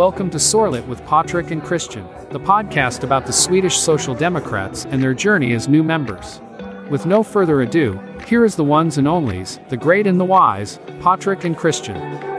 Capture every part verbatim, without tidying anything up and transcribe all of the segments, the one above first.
Welcome to Sorlet with Patrik and Christian, the podcast about the Swedish Social Democrats and their journey as new members. With no further ado, here is the ones and onlys, the great and the wise, Patrik and Christian.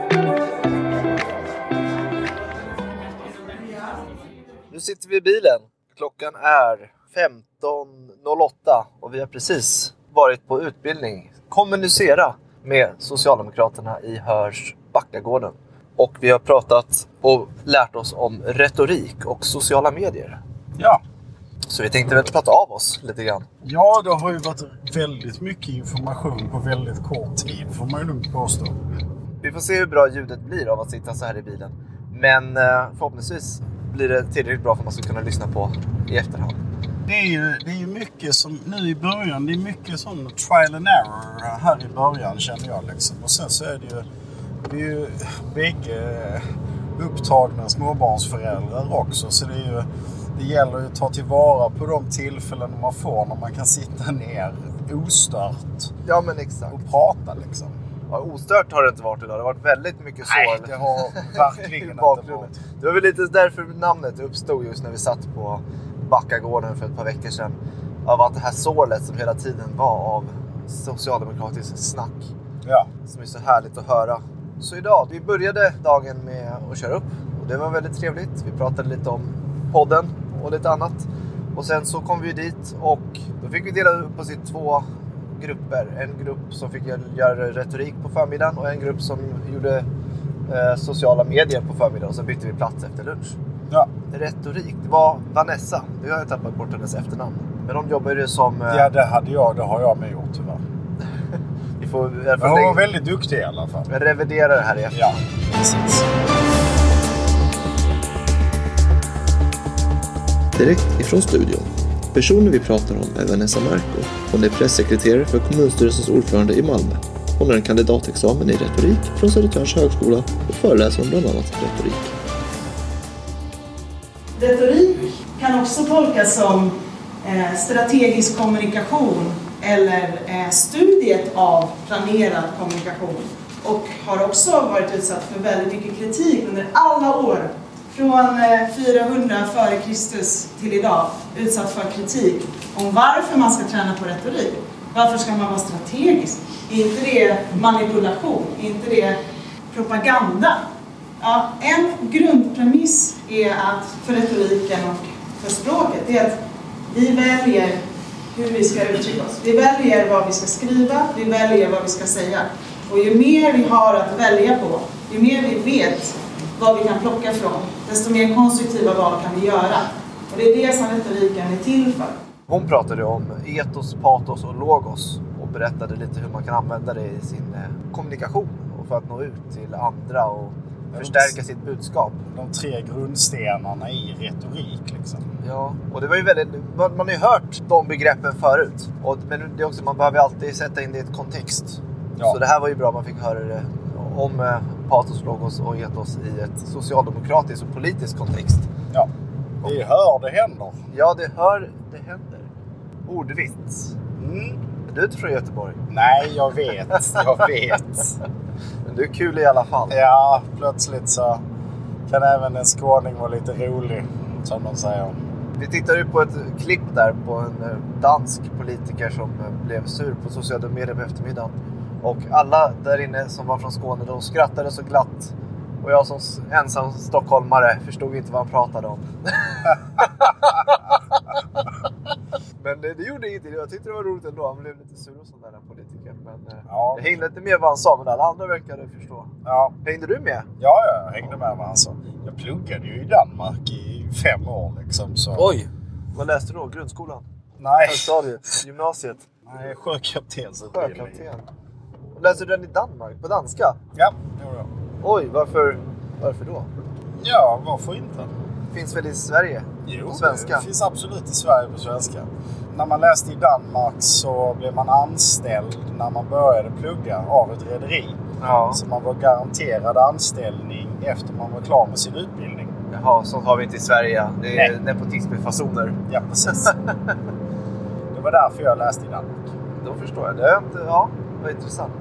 Nu sitter vi i bilen. Klockan är femton noll åtta och vi har precis varit på utbildning. Kommunicera med Socialdemokraterna i Hörs Backagården. Och vi har pratat och lärt oss om retorik och sociala medier. Ja. Så vi tänkte väl prata av oss lite grann. Ja, det har ju varit väldigt mycket information på väldigt kort tid, får man ju lugnt påstå. Vi får se hur bra ljudet blir av att sitta så här i bilen. Men förhoppningsvis blir det tillräckligt bra för att man ska kunna lyssna på i efterhand. Det är ju, det är ju mycket som nu i början, det är mycket sån trial and error här i början känner jag liksom. Och sen så är det ju, vi är ju bägge upptagna småbarnsföräldrar också. Så det är ju, det gäller ju att ta tillvara på de tillfällen man får när man kan sitta ner ostört. Ja men exakt. Och prata liksom. Ja, ostört har det inte varit idag. Det har varit väldigt mycket så. Nej, det har verkligen inte varit. Det var väl lite därför namnet uppstod just när vi satt på Backagården för ett par veckor sedan. Av att det här sålet som hela tiden var av socialdemokratisk snack. Ja. Som är så härligt att höra. Så idag, vi började dagen med att köra upp. Och det var väldigt trevligt. Vi pratade lite om podden och lite annat. Och sen så kom vi dit och då fick vi dela upp oss i två grupper. En grupp som fick göra retorik på förmiddagen och en grupp som gjorde eh, sociala medier på förmiddagen. Och så bytte vi plats efter lunch. Ja. Retorik, det var Vanessa. Det har jag tappat bort hennes efternamn. Men de jobbar ju som... Eh... Ja, det hade jag. Det har jag med gjort tyvärr. vi får, Men hon var lägga... väldigt duktig i alla fall. Jag reviderar det här i efterhand. Ja, precis. Direkt ifrån studion. Personen vi pratar om är Vanessa Marco. Hon är pressekreterare för kommunstyrelsens ordförande i Malmö. Hon har en kandidatexamen i retorik från Södertörns högskola och föreläser om bland annat retorik. Retorik kan också tolkas som eh, strategisk kommunikation eller eh, studiet av planerad kommunikation. Och har också varit utsatt för väldigt mycket kritik under alla år. Från fyrahundra före Kristus till idag utsatt för kritik om varför man ska träna på retorik. Varför ska man vara strategisk? Är inte det manipulation? Är inte det propaganda? Ja, en grundpremiss är att för retoriken och för språket är att vi väljer hur vi ska uttrycka oss. Vi väljer vad vi ska skriva, vi väljer vad vi ska säga. Och ju mer vi har att välja på, ju mer vi vet vad vi kan plocka från, desto mer konstruktiva val kan vi göra. Och det är det som retoriken är till för. Hon pratade om etos, patos och logos och berättade lite hur man kan använda det i sin kommunikation och för att nå ut till andra och förstärka sitt budskap. De tre grundstenarna i retorik liksom. Ja, och det var ju väldigt, man har ju hört de begreppen förut. Och, men det är också, man behöver alltid sätta in det i ett kontext. Ja. Så det här var ju bra, man fick höra det om eh, patos, logos och etos i ett socialdemokratiskt och politisk kontext. Ja, det hör det händer. Ja, det hör det händer. Ordvits. Mm. Du är inte från Göteborg? Nej, jag vet. Jag vet. Men du är kul i alla fall. Ja, plötsligt så kan även en skåning vara lite rolig, som de säger. Vi tittade ju på ett klipp där på en dansk politiker som blev sur på sociala medier på eftermiddagen. Och alla där inne som var från Skåne, de skrattade så glatt. Och jag som ensam stockholmare förstod inte vad han pratade om. Men det, det gjorde ingenting. Jag tyckte det var roligt ändå. Han blev lite sur och sån där politiker. Men ja. Jag hängde inte med vad han sa, men alla andra verkade förstå. Ja. Hängde du med? Ja, jag hängde med vad han sa. Jag pluggade ju i Danmark i fem år liksom. Så. Oj! Vad läste du då? Grundskolan? Nej. Högstadiet? Gymnasiet? Nej, sjökapten. Sjökapten. Läste du den i Danmark? På danska? Ja, det gjorde jag. Oj, varför, varför då? Ja, varför inte? Finns väl i Sverige? Jo, på svenska? Det finns absolut i Sverige på svenska. När man läste i Danmark så blev man anställd när man började plugga av ett rederi. Ja. Så man var garanterad anställning efter man var klar med sin utbildning. Jaha, sånt har vi inte i Sverige. Det är nepotism i fasoner. Ja, precis. Det var därför jag läste i Danmark. Då förstår jag. Det är inte, ja, det var intressant.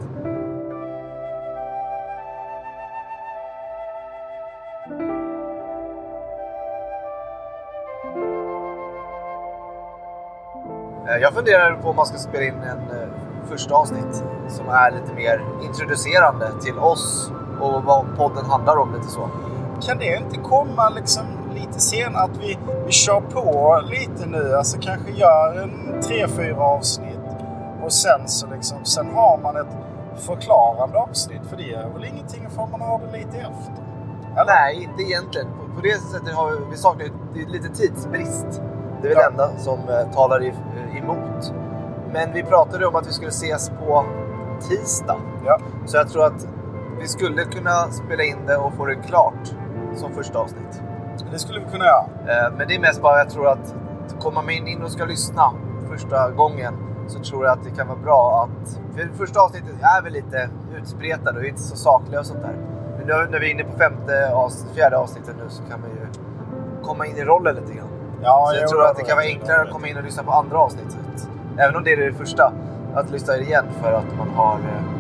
Jag funderar på om man ska spela in en första avsnitt som är lite mer introducerande till oss och vad podden handlar om, lite så. Kan det inte komma liksom lite senare, att vi, vi kör på lite nu, alltså kanske gör en tre, fyra avsnitt och sen så liksom, sen har man ett förklarande avsnitt, för det är väl ingenting för man har det lite efter? Eller? Nej, inte egentligen. På, på det sättet har vi, vi saknar lite tidsbrist. Det är väl ja. enda som uh, talar i, emot. Men vi pratade om att vi skulle ses på tisdag. Ja. Så jag tror att vi skulle kunna spela in det och få det klart som första avsnitt. Det skulle vi kunna göra. Men det är mest bara, jag tror att kommer man in och ska lyssna första gången, så tror jag att det kan vara bra att... För första avsnittet är väl lite utspretade och inte så sakliga och sånt där. Men nu när vi är inne på femte avsnitt, fjärde avsnittet nu, så kan man ju komma in i rollen lite grann. Ja, så jag, jag tror att det kan vara enklare att komma in och lyssna på andra avsnittet. Även om det är det första, att lyssna igen för att man har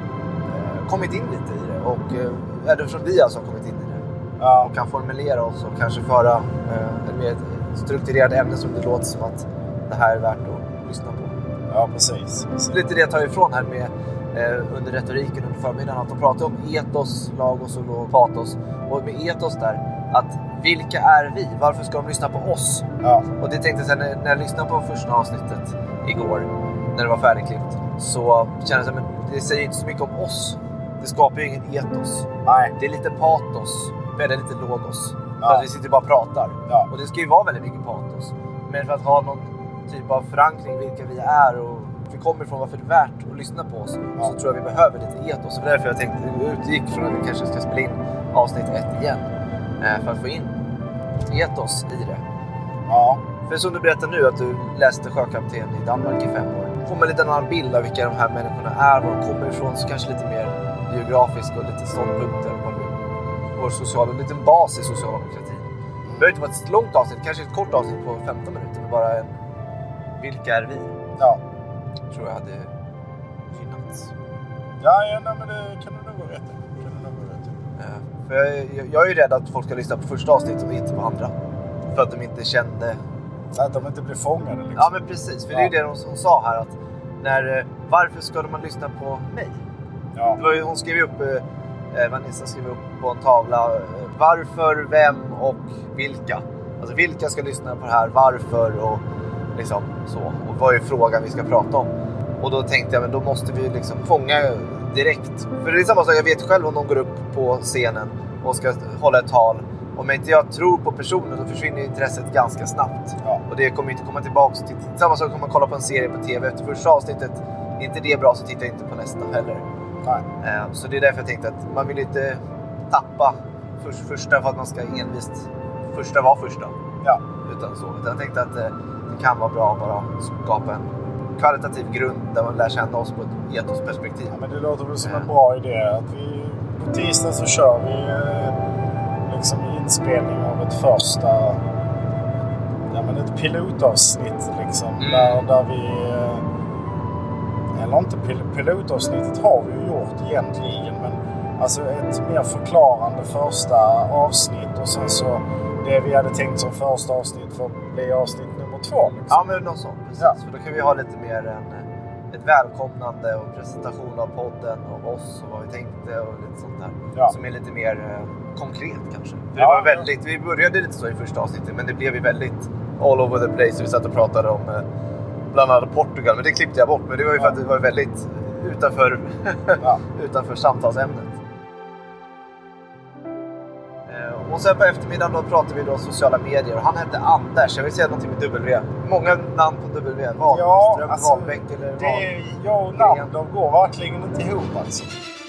eh, kommit in lite i det. Och eh, är det från vi alltså har kommit in i det. Ja. Och kan formulera oss och kanske föra eh, en mer strukturerad ämne som det låter som att det här är värt att lyssna på. Ja, precis. precis. Lite det jag tar ifrån här med eh, under retoriken under förmiddagen, att de pratar om etos, lagos och patos. Och med etos där, att vilka är vi? Varför ska de lyssna på oss? Ja. Och det tänkte jag sen när, när jag lyssnade på första avsnittet igår, när det var färdigklippt, så kändes det som att det säger inte så mycket om oss. Det skapar ju ingen etos. Nej. Det är lite patos, väldigt lite logos. Ja. För att vi sitter bara och pratar. Ja. Och det ska ju vara väldigt mycket patos. Men för att ha någon typ av förankring vilka vi är och vi kommer ifrån, varför det är värt att lyssna på oss, ja. Så tror jag vi behöver lite etos. Och därför jag tänkte utgick från att vi kanske ska spela in avsnitt ett igen. För att få in etos i det. Ja. För som du berättar nu att du läste sjökapten i Danmark i fem år. Får man lite annan bild av vilka de här människorna är, var de kommer ifrån, så kanske lite mer geografisk och lite ståndpunkter på vår sociala, en liten bas i socialdemokratin. Det behöver inte vara ett långt avsnitt, kanske ett kort avsnitt på femton minuter, men bara en vilka är vi? Ja. Tror jag hade gynnats. Ja, ja nej, men det kan du nog vara rätt i. Kan du nog vara rätt i. Ja, för jag, jag är ju rädd att folk ska lyssna på första avsnittet och inte på andra. För att de inte kände... Att de inte blir fångade liksom. Ja, men precis. För ja. Det är ju det hon, hon sa här, att när, varför ska man lyssna på mig? Ja. Det var ju, hon skrev upp, eh, Vanessa skrev upp på en tavla, eh, varför, vem och vilka. Alltså vilka ska lyssna på det här, varför och liksom så. Och vad är frågan vi ska prata om? Och då tänkte jag, men då måste vi liksom fånga direkt. För det är samma sak, jag vet själv om någon går upp på scenen och ska hålla ett tal. Om inte jag tror på personen, så försvinner intresset ganska snabbt. Ja. Och det kommer inte komma tillbaka till. Samma sak om man kollar på en serie på tv. Efter första avsnittet, är inte det bra, så tittar jag inte på nästa heller. Nej. Så det är därför jag tänkte att man vill inte tappa för, första för att man ska envist första var första. Ja. Utan så. Utan jag tänkte att det kan vara bra att bara skapa en kvalitativ grund där man lär känna oss på ett etosperspektiv. Ja, men det låter väl som en bra idé att vi på tisdag så kör vi liksom inspelning av ett första, ja, men ett pilotavsnitt liksom, mm. där, där vi, eller inte pil, pilotavsnittet har vi ju gjort egentligen, men alltså ett mer förklarande första avsnitt och sen så det vi hade tänkt som första avsnitt för bli avsnitt nummer två liksom. Ja, men något sånt, precis. Ja. För då kan vi ha lite mer en, ett välkomnande och presentation av podden och oss och vad vi tänkte och lite sånt där. Ja. Som är lite mer eh, konkret kanske. För det ja, var väldigt, ja. Vi började lite så i första avsnittet, men det blev ju väldigt all over the place. Vi satt och pratade om eh, bland annat Portugal, men det klippte jag bort. Men det var ju för ja. att det var väldigt utanför, ja. utanför samtalsämnet. Och sen på eftermiddagen då pratade vi då om sociala medier. Och han hette Anders. Jag vill säga någonting med W. Många namn på W. Wahlström, ja, alltså, Wahlbeck eller det är, jag och namn, de går verkligen inte ihop alltså.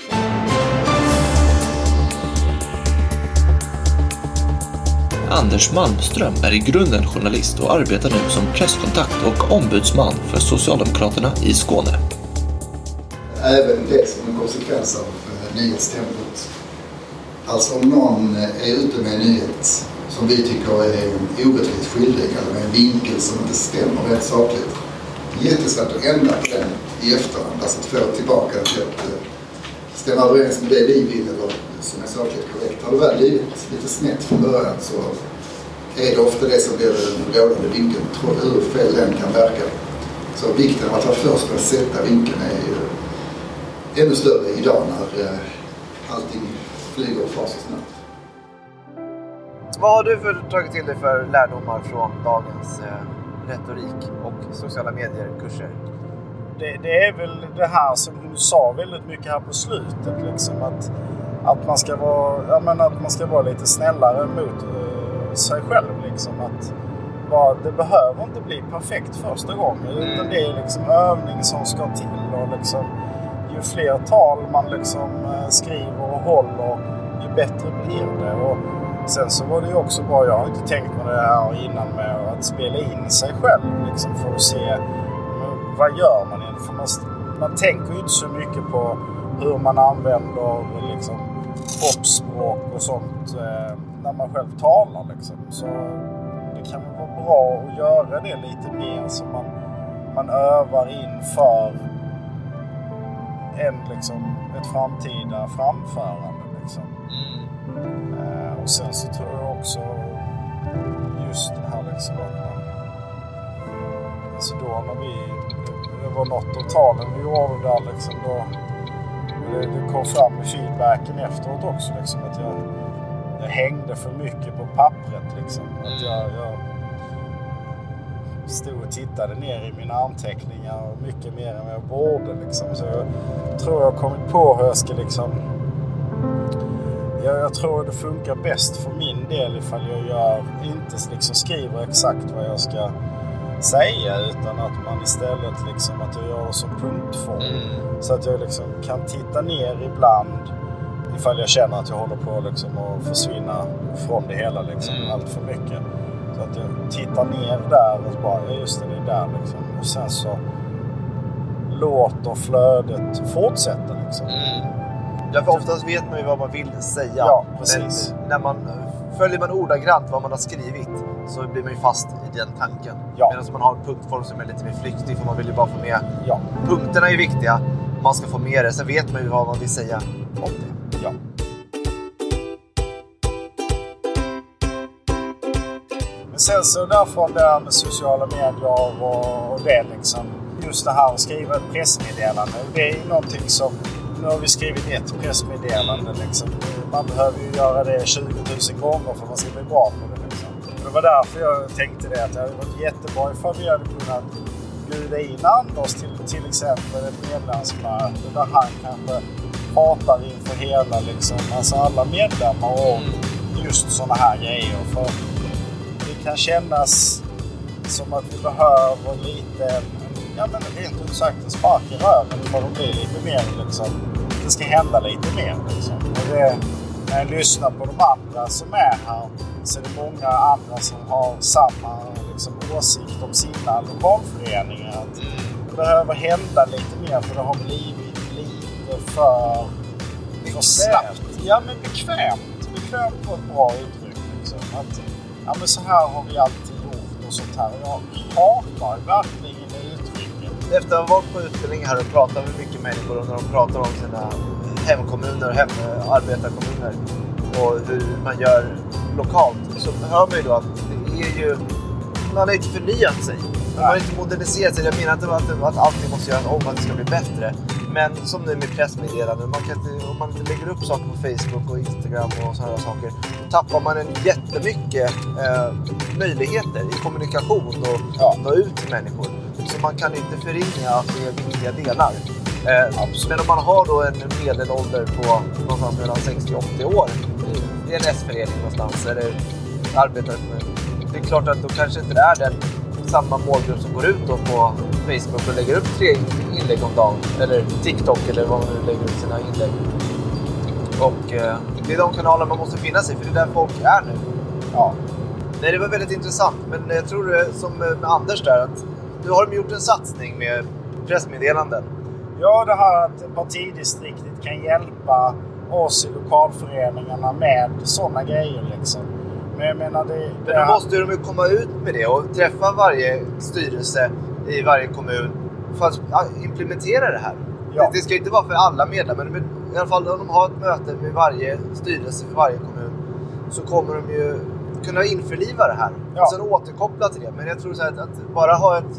Anders Malmström är i grunden journalist och arbetar nu som presskontakt och ombudsman för Socialdemokraterna i Skåne. Även det som en konsekvens av nyhetstempot. Alltså om någon är ute med en nyhet som vi tycker är en orättvis skildring eller med en vinkel som inte stämmer rätt sakligt. Det är jättesvårt att ändra på den i efterhand. Alltså att få tillbaka till att stämma överens med det vi vill eller som är sakligt korrekt. Har det väl blivit lite snett från början så är det ofta det som blir den rådande vinkeln, hur fel den kan verka. Så vikten av att vara först med att sätta vinkeln är ju ännu större idag när allting flyger och far så snabbt. Vad har du för, tagit till dig för lärdomar från dagens eh, retorik och sociala medier-kurser? Det, det är väl det här som du sa väldigt mycket här på slutet. Liksom, att, att, man ska vara, ja, men att man ska vara lite snällare mot uh, sig själv. Liksom, att, bara, det behöver inte bli perfekt första gången. Utan det är liksom övning som ska till. Och liksom, ju fler tal man liksom, uh, skriver och håller, ju bättre blir det. Och sen så var det ju också bra, jag har inte tänkt på det här innan med att spela in sig själv. Liksom, för att se vad gör man egentligen. För man, man tänker ju inte så mycket på hur man använder liksom, kroppsspråk och sånt eh, när man själv talar. Liksom. Så det kan vara bra att göra det lite mer så man, man övar inför en, liksom, ett framtida framförande. Liksom. Eh, och sen så tror jag också just det här liksom, att man, alltså då när vi det var något av talen vi gjorde där liksom, då det, det kom fram i feedbacken efteråt också liksom, att jag, jag hängde för mycket på pappret liksom, att jag, jag stod och tittade ner i mina anteckningar mycket mer än jag borde liksom. Så jag tror jag har kommit på hur jag ska liksom, jag, jag tror det funkar bäst för min del ifall jag gör, inte liksom skriver exakt vad jag ska säga, utan att man istället liksom, att jag gör det som punktform. Mm. Så att jag liksom kan titta ner ibland ifall jag känner att jag håller på liksom att försvinna från det hela liksom, mm. allt för mycket. Så att jag tittar ner där och bara, ja just det, det är där liksom. Och sen så låter flödet fortsätta liksom. Mm. Ja, för oftast vet man ju vad man vill säga. Ja, precis. Men när man följer man ordagrant vad man har skrivit så blir man ju fast i den tanken. Ja. Medan man har en punktform som är lite mer flyktig, för man vill ju bara få med. Ja. Punkterna är viktiga, man ska få med det. Sen vet man ju vad man vill säga om det. Ja. Men sen så därifrån det här med sociala medier och, och det liksom, just det här att skriva ett pressmeddelande. Det är ju någonting som, nu har vi skrivit ett pressmeddelande liksom. Man behöver ju göra det tjugo tusen gånger för att man ska bli bra på det liksom. Det var därför jag tänkte det, att det hade varit jättebra ifall vi hade kunnat bjuda in Anders till till exempel ett medlemsmöte där han kanske pratar inför hela liksom, alltså alla medlemmar om just sådana här grejer. För det kan kännas som att vi behöver lite, ja men rent ut sagt en spark i röven för att bli lite mer liksom, det ska hända lite mer liksom. Och det, när jag lyssnar på de andra som är här så är det många andra som har samma liksom, åsikt om sina lokalföreningar. Att det behöver hända lite mer för det har blivit lite för, för snabbt. Ja, men bekvämt. Bekvämt på ett bra uttryck. Liksom. Att, ja, men så här har vi alltid gjort och sånt här. Jag hatar verkligen det uttrycket. Efter att ha varit på utbildning här och pratat med mycket människor och när de pratar om sina hemkommuner och hemarbetarkommuner och hur man gör lokalt, så hör man ju då att det är ju, man har inte förnyat sig. Man har inte moderniserat sig. Jag menar inte att, att allting måste göras om, att det ska bli bättre. Men som nu med pressmeddelanden, man kan inte, om man inte lägger upp saker på Facebook och Instagram och sådana saker, då tappar man en jättemycket eh, möjligheter i kommunikation och ja. nå ut till människor. Så man kan inte förringa att det är viktiga delar. Eh, men om man har då en medelålder på någonstans mellan sextio och åttio år i en S-förening någonstans eller arbetarkommun, det är klart att då kanske inte det är den samma målgrupp som går ut då på Facebook och lägger upp tre inlägg om dagen eller TikTok eller vad man nu lägger ut sina inlägg. Och eh, det är de kanaler man måste finnas i, för det är där folk är nu. Ja. Nej, det var väldigt intressant, men jag tror det som med Anders där, att nu har de gjort en satsning med pressmeddelanden. Ja, det här att partidistriktet kan hjälpa oss i lokalföreningarna med sådana grejer liksom. Men jag menar det... Men då måste de ju komma ut med det och träffa varje styrelse i varje kommun för att implementera det här. Ja. Det ska inte vara för alla medlemmar, men i alla fall om de har ett möte med varje styrelse för varje kommun så kommer de ju kunna införliva det här. Ja. Och sen återkoppla till det. Men jag tror så här att, att bara ha ett,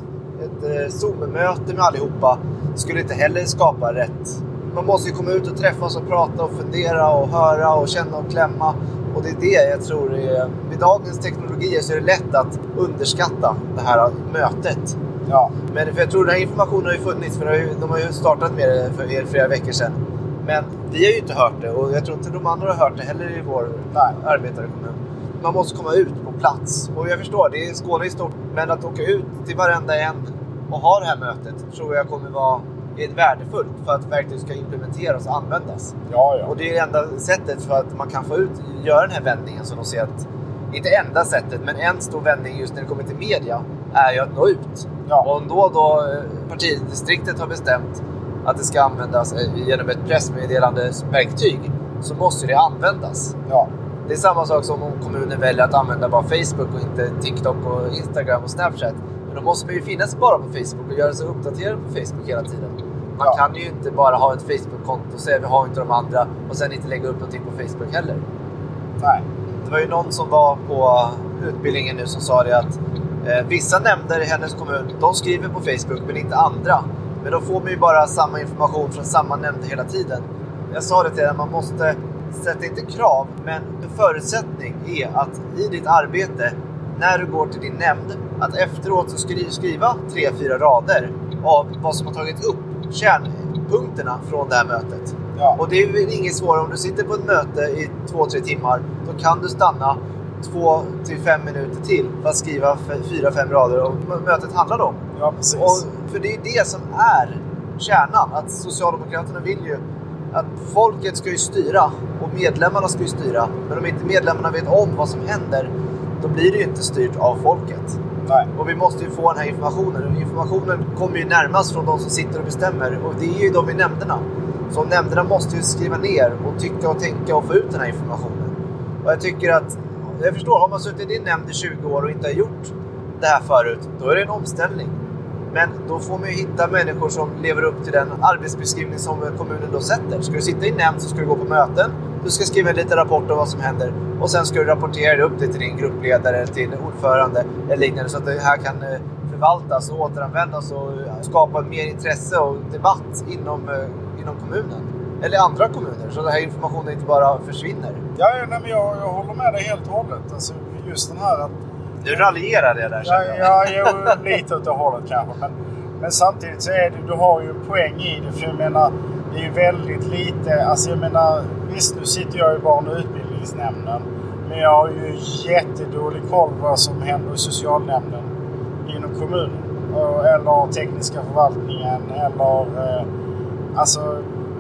ett Zoom-möte med allihopa skulle inte heller skapa rätt. Man måste ju komma ut och träffas och prata och fundera och höra och känna och klämma. Och det är det jag tror är, med dagens teknologier så är det lätt att underskatta det här mötet. Ja. Men för jag tror den här informationen har ju funnits, för de har ju startat med det för er flera veckor sedan. Men vi har ju inte hört det, och jag tror inte de andra har hört det heller i vår arbetarkommun. Man måste komma ut på plats. Och jag förstår, det är Skåne i stort. Men att åka ut till varenda en och ha det här mötet tror jag kommer vara värdefullt för att verkligen ska implementeras och användas. Ja, ja. Och det är det enda sättet för att man kan få ut, göra den här vändningen som de ser att, inte enda sättet, men en stor vändning just när det kommer till media är ju att nå ut. Ja. Och om då, då partidistriktet har bestämt att det ska användas genom ett pressmeddelande verktyg, så måste det användas. Ja. Det är samma sak som om kommunen väljer att använda bara Facebook och inte TikTok och Instagram och Snapchat. Men då måste man ju finnas bara på Facebook och göra sig uppdaterad på Facebook hela tiden. Man Ja. kan ju inte bara ha ett Facebook-konto och säga vi har inte de andra och sen inte lägga upp någonting på Facebook heller. Nej. Det var ju någon som var på utbildningen nu som sa det att eh, vissa nämnder i hennes kommun, de skriver på Facebook men inte andra. Men då får man ju bara samma information från samma nämnd hela tiden. Jag sa det till henne, man måste sätta inte krav, men en förutsättning är att i ditt arbete, när du går till din nämnd, att efteråt så skri- skriva tre, fyra rader av vad som har tagit upp kärnpunkterna från det här mötet. Ja. Och det är ju inget svårare om du sitter på ett möte i två, tre timmar, då kan du stanna två till fem minuter till för att skriva f- fyra, fem rader om mötet handlar om. Ja, precis. Och för det är det som är kärnan, att Socialdemokraterna vill ju att folket ska ju styra och medlemmarna ska ju styra. Men om inte medlemmarna vet om vad som händer, då blir det ju inte styrt av folket. Nej. Och vi måste ju få den här informationen. Informationen kommer ju närmast från de som sitter och bestämmer. Och det är ju de i nämnderna. Så nämnderna måste ju skriva ner och tycka och tänka och få ut den här informationen. Och jag tycker att, jag förstår, har man suttit i din nämnd i tjugo år och inte har gjort det här förut, då är det en omställning. Men då får man ju hitta människor som lever upp till den arbetsbeskrivning som kommunen då sätter. Ska du sitta i nämnd så ska du gå på möten. Du ska skriva en liten rapport om vad som händer. Och sen ska du rapportera upp det till din gruppledare eller till ordförande eller liknande. Så att det här kan förvaltas och återanvändas och skapa mer intresse och debatt inom, inom kommunen. Eller andra kommuner. Så den här informationen inte bara försvinner. Ja, nej, men jag, jag håller med dig helt och hållet. Alltså, just den här att... Du raljerar det där. Ja, ja, jo, lite åt det hållet kanske. Men, men samtidigt så är det, du har ju en poäng i det. För jag menar, det är ju väldigt lite... Alltså jag menar, visst nu sitter jag i barn- och utbildningsnämnden. Men jag har ju jättedålig koll på vad som händer i socialnämnden inom kommunen. Eller tekniska förvaltningen. Eller... Eh, alltså...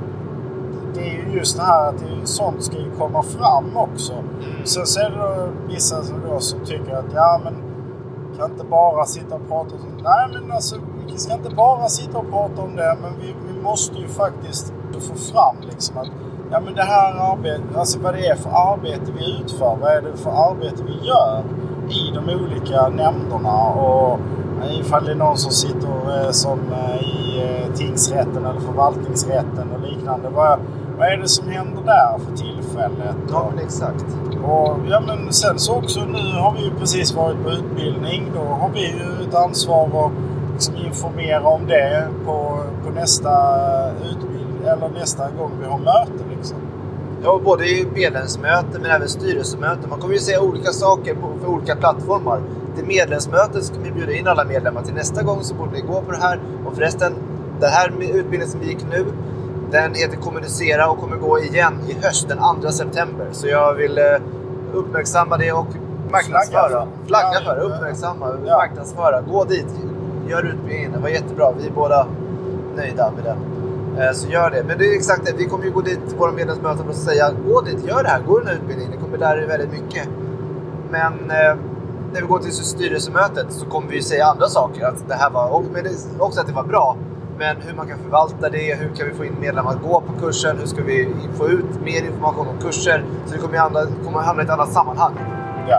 Det är ju just det här att det, sånt ska ju komma fram också. Mm. Sen så är det då vissa som, då, som tycker att ja men kan inte bara sitta och prata om det. Nej men alltså vi ska inte bara sitta och prata om det, men vi, vi måste ju faktiskt få fram liksom att ja men det här arbetet, alltså vad det är för arbete vi utför, vad är det för arbete vi gör i de olika nämnderna och ifall det är någon som sitter eh, som eh, i eh, tingsrätten eller förvaltningsrätten och liknande. Vad, vad är det som händer där för tillfället? Ja, men exakt. Och ja, men sen så också nu har vi ju precis varit på utbildning. Då har vi ju ett ansvar att liksom informera om det på, på nästa utbildning eller nästa gång vi har möte liksom. Ja, både i medlemsmöten men även styrelsemöten. Man kommer ju säga olika saker på, för olika plattformar. Till medlemsmötet ska vi bjuda in alla medlemmar. Till nästa gång så borde vi gå på det här. Och förresten, den här utbildningen som vi gick nu, den heter Kommunicera och kommer gå igen i höst den andra september. Så jag vill eh, uppmärksamma det och marknadsföra. Flagga för, uppmärksamma, ja. marknadsföra. Gå dit, gör utbildningen. Det var jättebra, vi är båda nöjda med den. Så gör det. Men det är exakt det. Vi kommer ju gå dit till våra medlemsmöten och säga gå dit, gör det här, gå den här utbildningen. Ni kommer lära er väldigt mycket. Men eh, när vi går till styrelsemötet så kommer vi ju säga andra saker. Att det här var, och, men det, också att det var bra. Men hur man kan förvalta det, hur kan vi få in medlemmar att gå på kursen, hur ska vi få ut mer information om kurser. Så det kommer, andra, kommer hamna i ett annat sammanhang. Ja.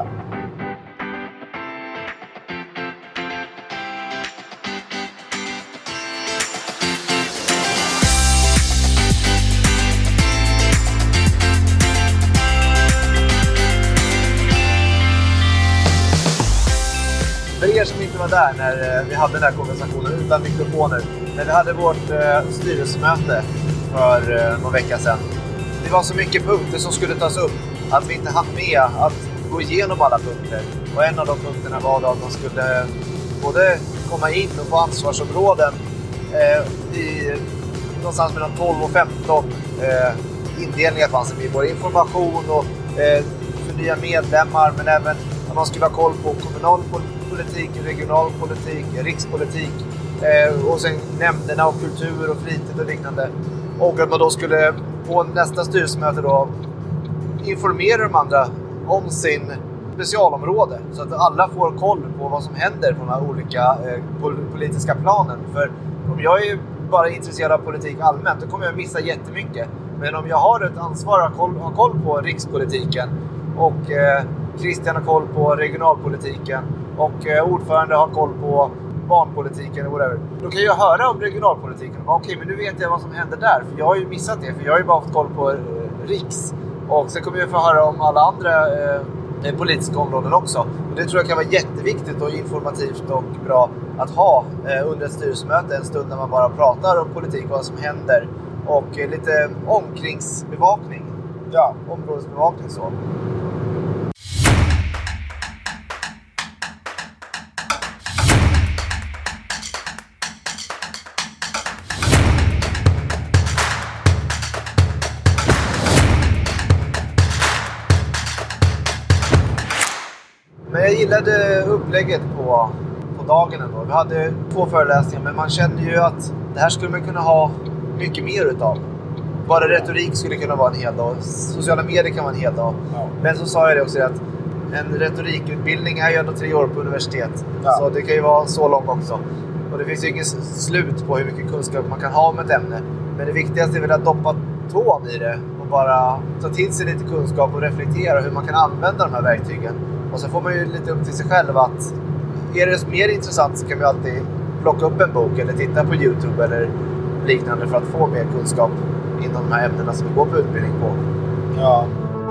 För er er som inte var där när vi hade den här konversationen utan mikrofoner, när vi hade vårt eh, styrelsemöte för eh, någon vecka sedan. Det var så mycket punkter som skulle tas upp att vi inte hann med att gå igenom alla punkter. Och en av de punkterna var då att man skulle både komma in och få ansvarsområden eh, i någonstans mellan tolv och femton eh, indelningar fanns det. Både information och eh, för nya medlemmar, men även att man skulle ha koll på kommunal politik, regional politik, rikspolitik eh, och sen nämnderna och kultur och fritid och liknande. Och att man då skulle på nästa styrelsemöte då informera de andra om sin specialområde så att alla får koll på vad som händer på de här olika eh, politiska planen. För om jag är bara intresserad av politik allmänt, då kommer jag missa jättemycket. Men om jag har ett ansvar att ha koll, ha koll på rikspolitiken och eh, Christian har koll på regionalpolitiken och eh, ordförande har koll på barnpolitiken och whatever, då kan jag höra om regionalpolitiken och okej, men nu vet jag vad som händer där, för jag har ju missat det, för jag har ju bara fått koll på eh, riks. Och sen kommer jag få höra om alla andra eh, politiska områden också. Och det tror jag kan vara jätteviktigt och informativt och bra att ha eh, under ett styrelsemöte en stund när man bara pratar om politik och vad som händer och eh, lite omkringsbevakning. Ja, områdesbevakning så. Men jag gillade upplägget på, på dagen ändå. Vi hade två föreläsningar, men man kände ju att det här skulle man kunna ha mycket mer utav. Bara retorik skulle kunna vara en hel dag. Sociala medier kan vara en hel dag. Ja. Men så sa jag det också att en retorikutbildning är ju ändå tre år på universitet. Ja. Så det kan ju vara så långt också. Och det finns ju inget slut på hur mycket kunskap man kan ha om ett ämne. Men det viktigaste är väl att doppa tån i det och bara ta till sig lite kunskap och reflektera hur man kan använda de här verktygen. Och så får man ju lite upp till sig själv att är det mer intressant så kan vi alltid plocka upp en bok eller titta på YouTube eller liknande för att få mer kunskap inom de här ämnena som vi går på utbildning på. Ja.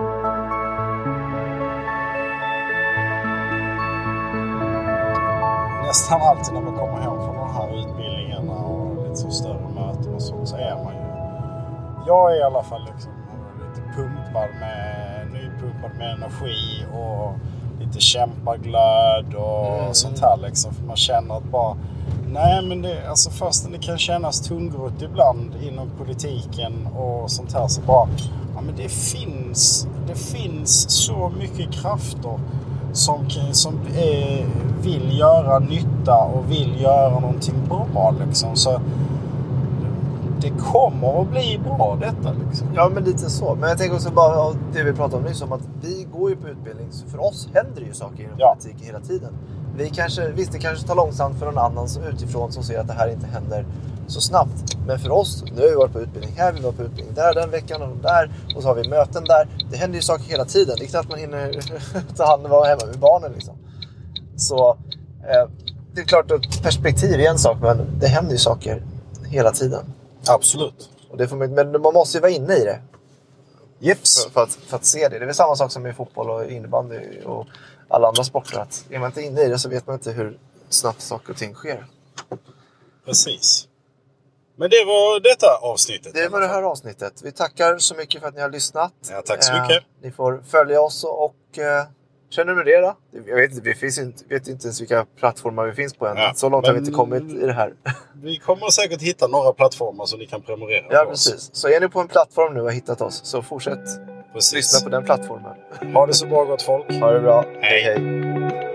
Nästan alltid när man kommer hem från de här utbildningarna och lite så större möten och så, så är man ju... Jag är i alla fall liksom lite pumpad med, nypumpad med energi och lite kämpaglöd och mm. sånt här liksom. För man känner att bara... Nej, men det, alltså fastän det kan kännas tungrot ibland inom politiken och sånt här så bara... Ja, men det finns, det finns så mycket krafter som, som är, vill göra nytta och vill göra någonting bra liksom. Så det kommer att bli bra detta liksom. Ja, men lite så. Men jag tänker också bara det vi pratade om nyss om att vi går ju på utbildning, så för oss händer det ju saker inom ja. politiken hela tiden. Vi kanske, visst det kanske tar långsamt för någon annan som utifrån som ser att det här inte händer så snabbt. Men för oss, nu har vi varit på utbildning här, vi var på utbildning där den veckan och där. Och så har vi möten där. Det händer ju saker hela tiden. Det är knappt man hinner ta hand om att vara hemma med barnen liksom. Så eh, det är klart att perspektiv är en sak, men det händer ju saker hela tiden. Absolut. Och det får man, men man måste ju vara inne i det. Jeps. För, för, att, för att se det. Det är väl samma sak som i fotboll och innebandy och alla andra sporter. Att är man inte inne i det så vet man inte hur snabbt saker och ting sker. Precis. Men det var detta avsnittet. Det var det här avsnittet. Vi tackar så mycket för att ni har lyssnat. Ja, tack så mycket. Eh, ni får följa oss och eh, prenumerera. Jag vet inte, vi finns inte, vet inte ens vilka plattformar vi finns på än. Ja, så långt har vi inte kommit i det här. Vi kommer säkert hitta några plattformar som ni kan prenumerera ja, på precis. Oss. Så är ni på en plattform nu och har hittat oss, så fortsätt precis. lyssna på den plattformen. Ha det så bra, gott folk. Ha det bra. Hej, hej.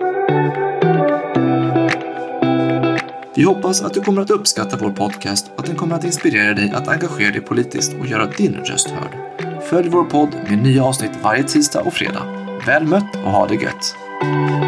Vi hoppas att du kommer att uppskatta vår podcast och att den kommer att inspirera dig att engagera dig politiskt och göra din röst hörd. Följ vår podd med nya avsnitt varje tisdag och fredag. Väl mött och ha det gött!